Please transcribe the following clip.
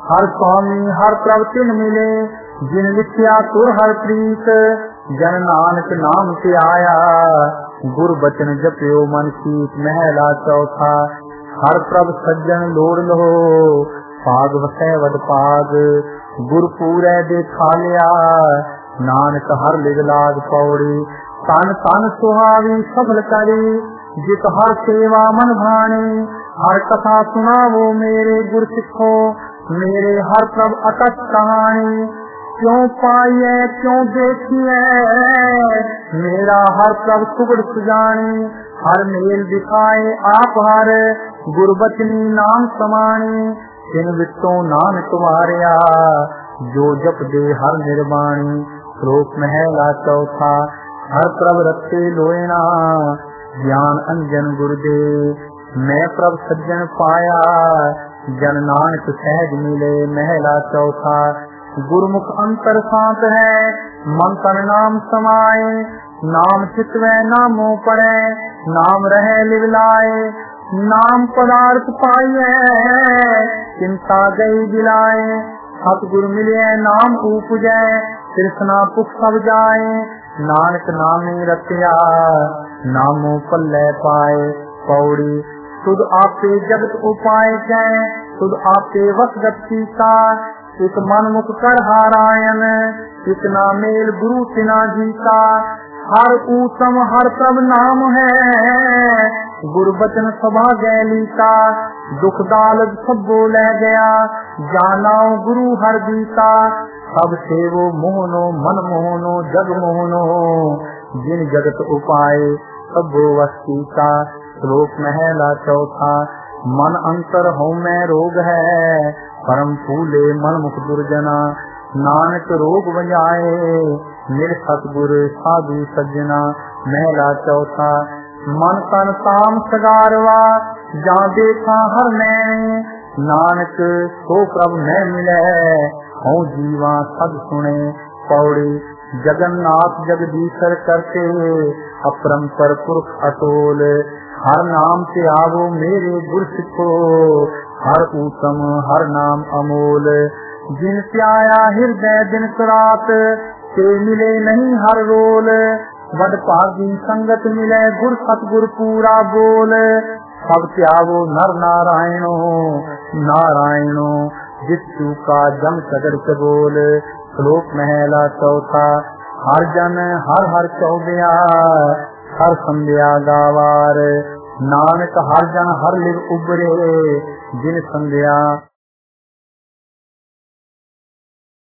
हर स्वामी हर प्रभ तिन मिले, जिन लिखिया तुर हर प्रीत। जन नानक नाम से आया, गुर बचन जप्यो मन शीत। महला चौथा। हर प्रभ सज्जन लोड़ लो, पाग वसै वड पाग। गुर पूरै देखा लिया, नानक हर लिग लाग। पौड़ी। तन तन सुहावी सफल करी, जित हर सेवा मन भाने। हर कथा सुनावो मेरे गुर सिखो, मेरे हर प्रभ अकथ कहानी। क्यों पाइए क्यों देखिए, मेरा हर प्रभ सुगड़ सुजाने। हर मेल दिखाए आप हर, गुरबचनी नाम समाने। तिन वित्तों नानक वारिया, जो जप दे हर निर्वाणी। श्लोक महला चौथा। हर प्रभ रत्ते लोयना, ज्ञान अंजन गुरुदे। मैं प्रभ सज्जन पाया, जन नानक सहज मिले। महला चौथा। गुरुमुख अंतर शांत है, मन तन नाम समाये। नाम चितवै नामो पड़े, नाम रहे लिवलाए। नाम पदार्थ पाइए, चिंता गई दिलाए। सतगुरु मिले नाम उपजै, तृष्णा पुख सब जाए। नानक नामे रतिया, नामो पल्ले पाए। पौड़ी। तुद आपे जगत उपाय कै, तुद आपे वसगत सीता। इस मन मुख कर हारायण, इतना मेल गुरु तिना जीता। हर ऊतम हर प्रभ नाम है, गुरु बचन सभा गैलीता। दुख दालद सब बोले गया, जानाओ गुरु हर दीता। सब सेवो मोहनो मन मोहनो जग मोहनो, जिन जगत उपाय सब वस्तीता। श्लोक महला चौथा। मन अंतर हो में रोग है, परम फूले मन मुख दुर्जना। नानक रोग बजाए, निर सतगुर साधु सज्जना। महला चौथा। मन तन ताम सगारवा, जा देखा हर नैने। नानक सो प्रभ न मिले, हूँ जीवा सद सुने। पौड़ी। जगन्नाथ जगदीशर करते, अपरंपर पुरख अटोल। हर नाम से आवो मेरे गुर सिखो, हर ऊतम हर नाम अमोल। जिन से आया हृदय दिन रात, से मिले नहीं हर रोल। वड भागी संगत मिले, गुर सतगुर पूरा बोल। सब त्यागो नर नारायणो, नारायणो जिसु का जम सगर के बोल। श्लोक महला चौथा। हर जन हर हर चौबिया, हर संध्या गावार। नानक हर जन हर लिव उबरे, जिन संध्या